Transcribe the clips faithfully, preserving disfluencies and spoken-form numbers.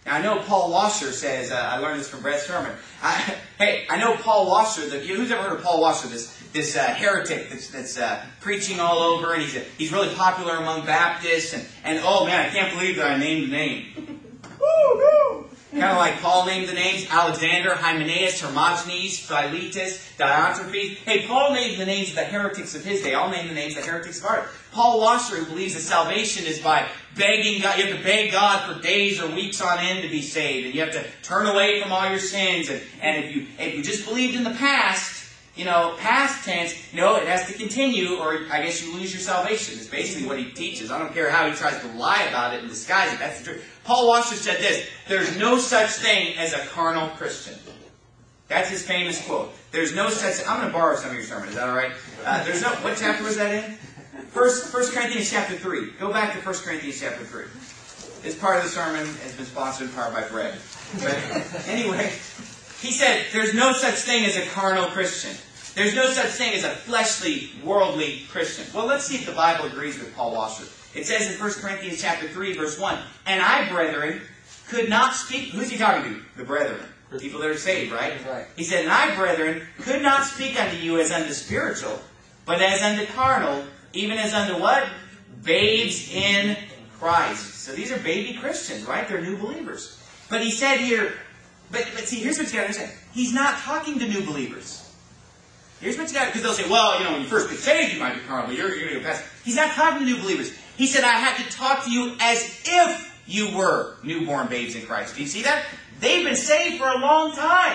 Now, I know Paul Washer says, uh, I learned this from Brett's sermon. I, hey, I know Paul Washer, the, who's ever heard of Paul Washer, this this uh, heretic that's, that's uh, preaching all over, and he's a, he's really popular among Baptists, and, and oh man, I can't believe that I named the name. Woo, woo. Kind of like Paul named the names, Alexander, Hymenaeus, Hermogenes, Philetus, Diotrephes. Hey, Paul named the names of the heretics of his day. I'll name the names of the heretics of ours. Paul Washer, who believes that salvation is by begging God. You have to beg God for days or weeks on end to be saved. And you have to turn away from all your sins. And, and if you if you just believed in the past, you know, past tense, no, it has to continue, or I guess you lose your salvation. It's basically what he teaches. I don't care how he tries to lie about it and disguise it. That's the truth. Paul Washer said this: there's no such thing as a carnal Christian. That's his famous quote. There's no such... I'm going to borrow some of your sermon. Is that all right? Uh, there's no... What chapter was that in? First, First Corinthians chapter three. Go back to First Corinthians chapter three. This part of the sermon has been sponsored in part by Brett. But anyway, he said, there's no such thing as a carnal Christian. There's no such thing as a fleshly, worldly Christian. Well, let's see if the Bible agrees with Paul Washer. It says in First Corinthians chapter three, verse one, and I, brethren, could not speak... Who's he talking to? The brethren. People that are saved, right? Right. He said, and I, brethren, could not speak unto you as unto spiritual, but as unto carnal, even as unto what? Babes in Christ. So these are baby Christians, right? They're new believers. But he said here, but, but see, here's what you got to understand. He's not talking to new believers. Here's what you got to, because they'll say, well, you know, when you first get saved, you might be carnal, but you're, you're going to go past. He's not talking to new believers. He said, I had to talk to you as if you were newborn babes in Christ. Do you see that? They've been saved for a long time.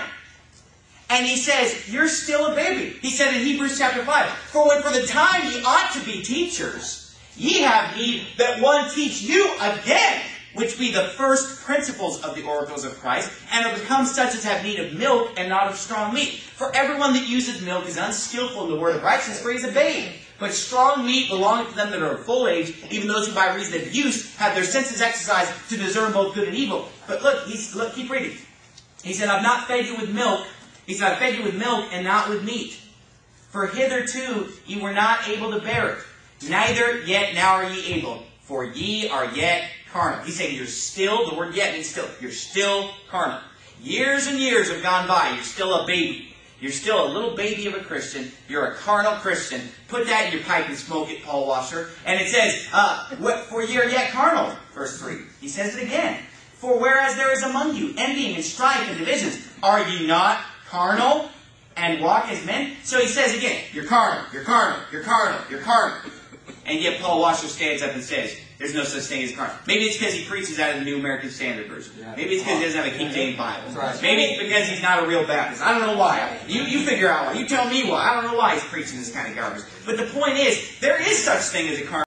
And he says, you're still a baby. He said in Hebrews chapter five, For when for the time ye ought to be teachers, ye have need that one teach you again, which be the first principles of the oracles of Christ, and are become such as have need of milk and not of strong meat. For everyone that uses milk is unskillful in the word of righteousness, for he is a babe. But strong meat belongeth to them that are of full age, even those who by reason of use have their senses exercised to discern both good and evil. But look, he's, look, keep reading. He said, I've not fed you with milk. He said, I've fed you with milk and not with meat. For hitherto ye were not able to bear it. Neither yet now are ye able. For ye are yet carnal. He's saying you're still, the word yet means still. You're still carnal. Years and years have gone by. You're still a baby. You're still a little baby of a Christian. You're a carnal Christian. Put that in your pipe and smoke it, Paul Washer. And it says, uh, for ye are yet carnal. Verse three. He says it again. For whereas there is among you envying and strife and divisions, are ye not carnal and walk as men? So he says again, you're carnal, you're carnal, you're carnal, you're carnal. And yet Paul Washer stands up and says, there's no such thing as carnal. Maybe it's because he preaches out of the New American Standard Version. Maybe it's because he doesn't have a King James Bible. Maybe it's because he's not a real Baptist. I don't know why. You, you figure out why. You tell me why. I don't know why he's preaching this kind of garbage. But the point is, there is such thing as a carnal.